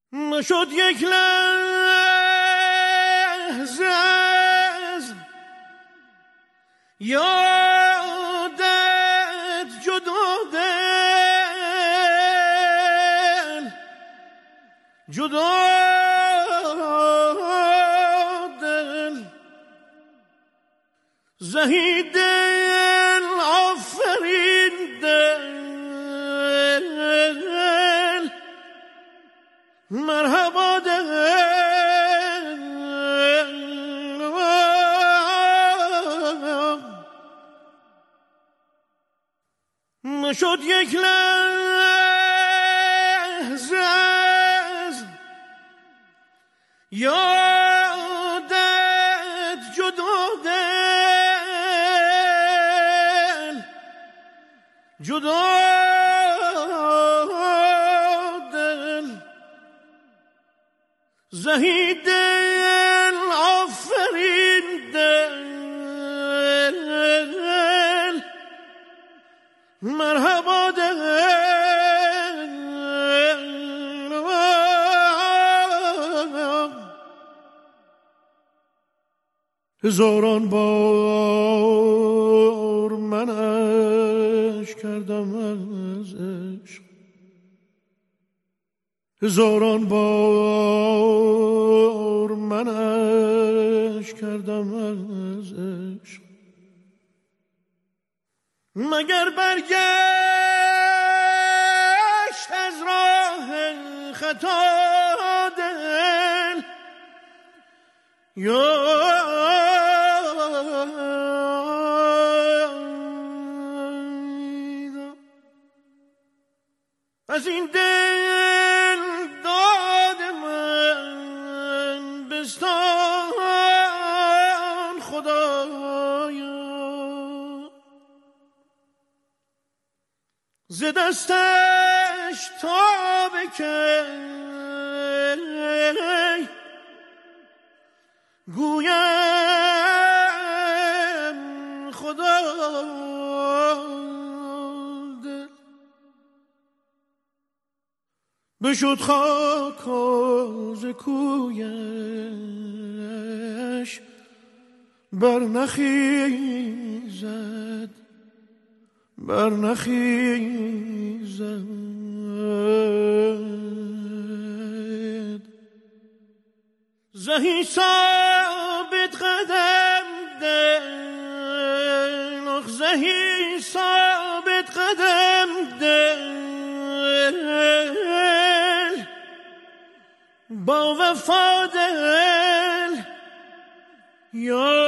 نشد یک لحظه از یادت جدا دل زهی دل آفرین دل مرحبا دل نشد یک لحظه از یادت جدا دل زهی دل آفرین دل مرحبا دل هزاران بار منش کردم از عشق هزاران بار منش کردم از عشق مگر برگشت از راه خطا دل یا از این دل داد من بستان خدایا ز دستش تا بکی گویم خدا بشد خاک ز کویش برنخیزد زهی ثابت قدم دل زهی ثابت قدم دل با وفا دل یا